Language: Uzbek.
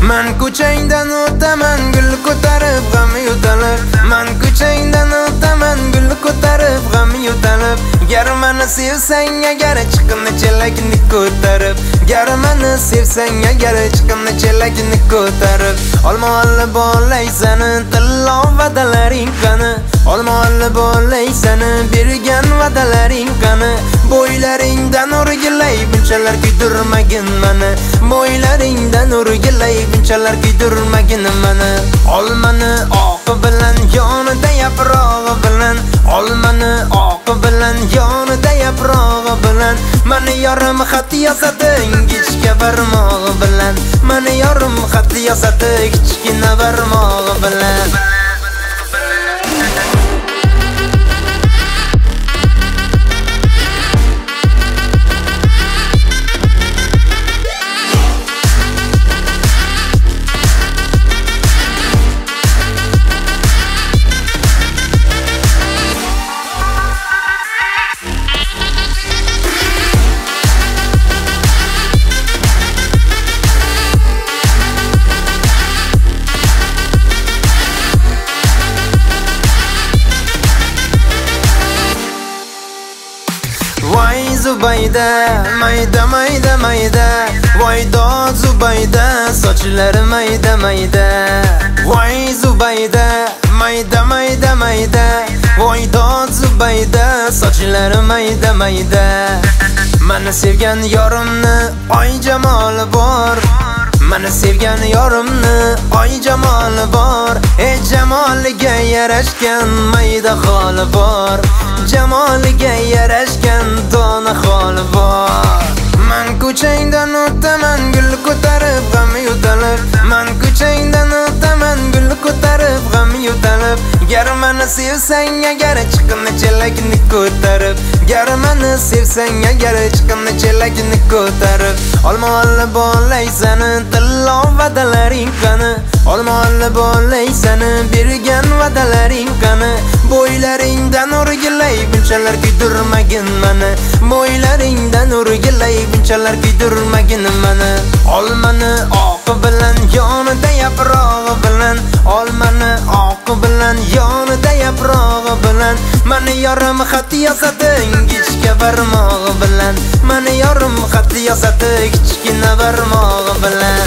Man ko'changdan o'taman gul ko'tarib g'am yutalib. Man ko'changdan o'taman gul ko'tarib g'am yutalib. Gar meni sevsang agar chiqimni chelakni ko'tarib. Gar meni sevsang agar chiqimni chelakni ko'tarib. Olmoli bo'laysan tillo vadalaring qani. Olmoli bo'laysan bergan vadalaring qani. Bo'ylaringdan o'rgilay bunchalar kuydirmagin meni. Bo'ylaringdan o'rgilay bunchalar kuydirmagin meni. Olmani oqi bilan yonida yaprog'i bilan. Olmani oqi bilan yonida yaprog'i bilan. Meni yorim xat yozadi ingichka barmog'i bilan. Meni yorim xat yozadi kichkina barmog'i bilan. Voy Zubayda, mayda mayda mayda. Voy dod Zubayda, sochlari mayda mayda. Voy Zubayda, mayda mayda mayda. Voy dod Zubayda, sochlari mayda mayda. Meni sevgan yorimni oy jamoli bor. Meni sevgan yorimni oy jamoli bor. Jamoliga yarashgan mayda xoli bor. Jamoliga yarashgan dona xoli bor. Man ko'changdan o'taman gul ko'tarib g'am yutalib. Man ko'changdan o'taman gul ko'tarib g'am yutalib. Gar meni sevsang agar chiqimni chelakni ko'tarib. Gar meni sevsang agar chiqimni chelakni ko'tarib. Olmoli bo'laysan tillo vadalaring qani. Olmoli bo'laysan bergan vadalaring qani. Bo'ylaringdan o'rgilay bunchalar kuydirmagin meni. Bo'ylaringdan o'rgilay bunchalar kuydirmagin meni. Olmani oqi bilan yonida yaprog'i bilan. Olmani oqi bilan yonida yaprog'i bilan. Meni yorim xat yozadi ingichka barmog'i bilan. Meni yorim xat yozadi kichkina barmog'i bilan.